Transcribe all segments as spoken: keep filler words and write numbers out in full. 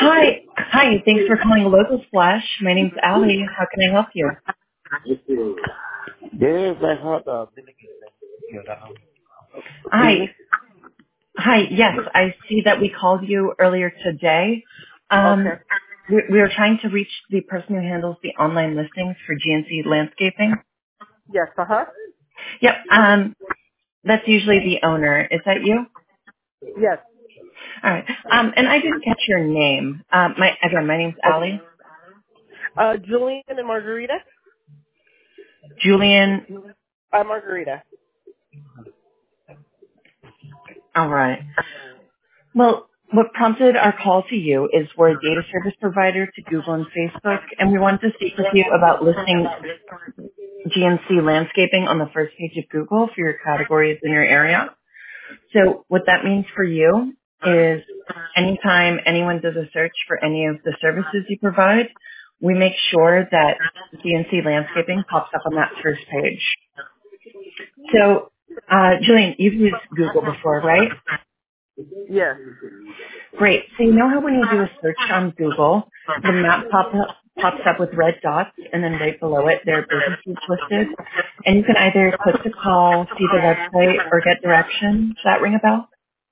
Hi. Hi. Thanks for calling Local Splash. My name's Allie. How can I help you? Yes, I heard uh, excuse me? Hi. Hi. Yes, I see that we called you earlier today. Okay. Um, we, we were trying to reach the person who handles the online listings for G N C Landscaping. Yes, uh-huh. Yep. Um, that's usually the owner. Is that you? Yes. All right. Um, and I didn't catch your name. Um, my again, my name's Okay. Allie. Uh, Julian and Margarita? Julian. Uh, Margarita. All right. Well, what prompted our call to you is we're a data service provider to Google and Facebook, and we wanted to speak with you about listing G N C landscaping on the first page of Google for your categories in your area. So what that means for you is anytime anyone does a search for any of the services you provide, we make sure that G N C landscaping pops up on that first page. So, uh, Julian, you've used Google before, right? Yes. Great. So you know how when you do a search on Google, the map pop up, pops up with red dots, and then right below it, there are businesses listed, and you can either click to call, see the website, or get directions. Does that ring a bell?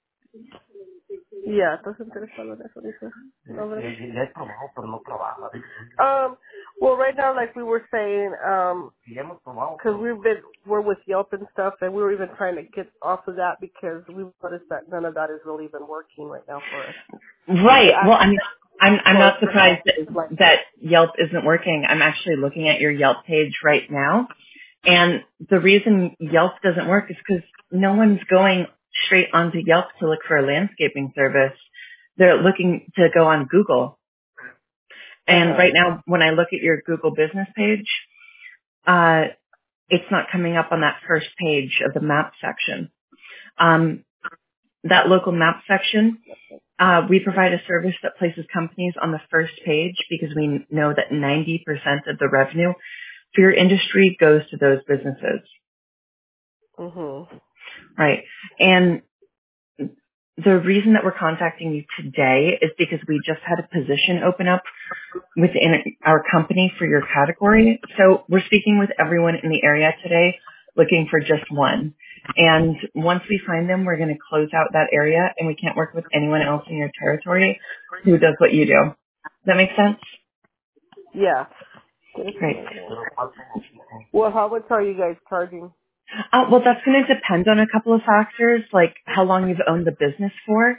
Yeah, ¿estás interesado en eso, dice? No, ¿verdad? Ya ya hay trabajo, pero no trabaja. Dice. Um, well, right now, like we were saying, um, because we've been, we're with Yelp and stuff, and we were even trying to get off of that because we noticed that none of that has really been working right now for us. The Right. Well, act I mean, I'm I'm for us not right now surprised that, is like, that Yelp isn't working. I'm actually looking at your Yelp page right now, and the reason Yelp doesn't work is because no one's going straight onto Yelp to look for a landscaping service. They're looking to go on Google. And uh-huh. right now, when I look at your Google business page, uh, it's not coming up on that first page of the map section. Um, that local map section, uh, we provide a service that places companies on the first page because we know that ninety percent of the revenue for your industry goes to those businesses, Mm-hmm. right? And the reason that we're contacting you today is because we just had a position open up within our company for your category. So we're speaking with everyone in the area today looking for just one. And once we find them, we're going to close out that area and we can't work with anyone else in your territory who does what you do. Does that make sense? Yeah. Great. Well, how much are you guys charging? Uh, well, that's going to depend on a couple of factors, like how long you've owned the business for.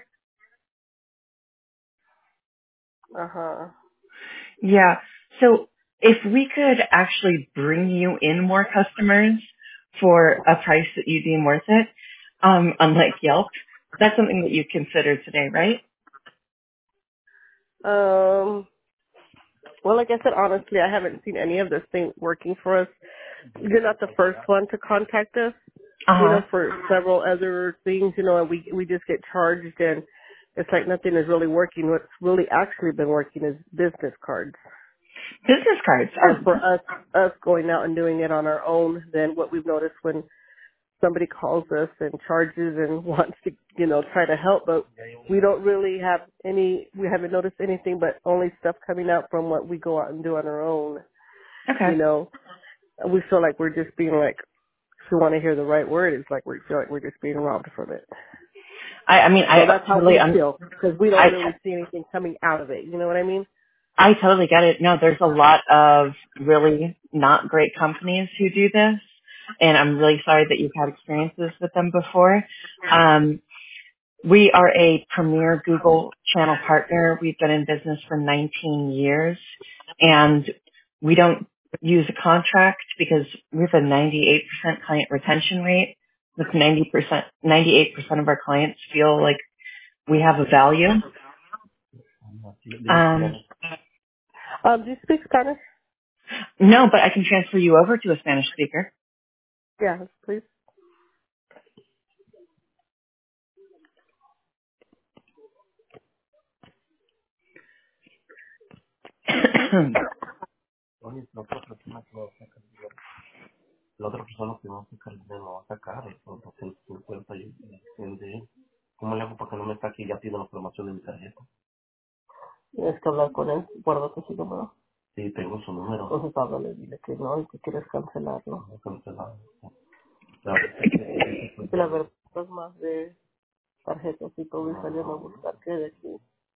Uh-huh. Yeah. So if we could actually bring you in more customers for a price that you deem worth it, um, unlike Yelp, that's something that you consider today, right? Um, well, like I said, honestly, I haven't seen any of this thing working for us. You're not the first one to contact us, you Uh-huh. know, for several other things, you know, and we, we just get charged and it's like nothing is really working. What's really actually been working is business cards. Business cards. As Oh, for us, us going out and doing it on our own, then what we've noticed when somebody calls us and charges and wants to, you know, try to help, but we don't really have any, we haven't noticed anything but only stuff coming out from what we go out and do on our own, you okay. know. We feel like we're just being like, if you want to hear the right word, it's like we feel like we're just being robbed from it. I, I mean, So I that's how totally, we un- feel, because we don't I, really see anything coming out of it, you know what I mean? I totally get it. No, there's a lot of really not great companies who do this, and I'm really sorry that you've had experiences with them before. Um, We are a premier Google channel partner. We've been in business for nineteen years, and we don't use a contract because we have a ninety-eight percent client retention rate. With ninety percent, ninety-eight percent of our clients feel like we have a value. Um, Um, do you speak Spanish? no, but I can transfer you over to a Spanish speaker. Yeah, please. Oye, la otra persona que lo va a sacar, la otra persona que va a sacar el dinero lo va a sacar, por doscientos cincuenta y de ¿cómo le hago para que no me saque y ya pido la información de mi tarjeta? Tienes que hablar con él, guárdate su número. Sí, tengo su número. Entonces háblale, dile que no y que quieres cancelarlo. No, cancelarlo. La verdad es que- Y la verdad es más de tarjetas y todo y salieron a buscar que de aquí.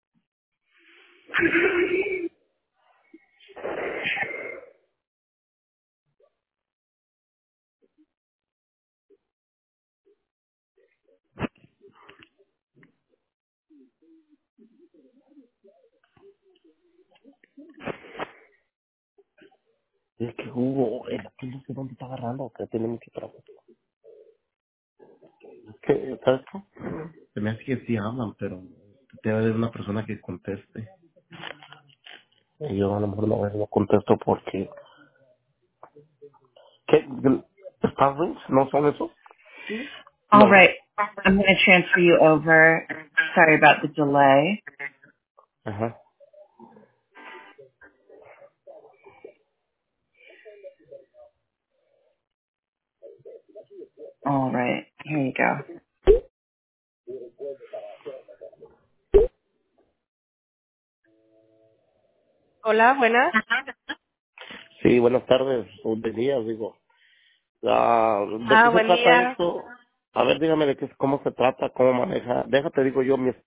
Es que Hugo, el aquí no sé dónde está agarrando, que tiene mucho trabajo. ¿Qué? ¿Sabes qué? Se me hace que sí hablan, pero debe haber una persona que conteste. Y yo a lo mejor no, no contesto porque... ¿Qué? ¿Starlings? ¿No son esos? All No. right. I'm going to transfer you over. Sorry about the delay. Ajá. All right. Here you go. Hola, buenas. Sí, buenas tardes, o de días, digo. Ah, ¿de Ah, qué se buen trata día. esto? A ver, dígame de qué, cómo se trata, cómo maneja. Déjate, digo yo, mi